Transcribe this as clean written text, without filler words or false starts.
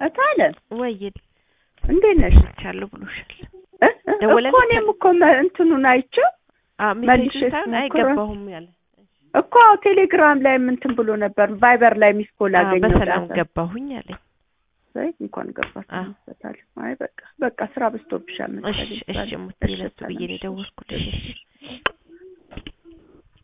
እታለ ወይድ እንዴት ነሽ ቻለው ብሎሻል እኮ እኔም እኮ እንትኑን አይቼው መልሼ አይገባሁም ያለ እኮ ቴሌግራም ላይ እንትን ብሎ ነበር ቫይበር ላይ ሚስኮል አገኘው በሰላም ገባሁኝ አለኝ ወይ እንኳን ገባሽ ታል አይ በቃ ስራ በዝቶብሻል መሰለኝ እሺ ሙት ይለሱ ብዬ ነው ደወልኩልሽ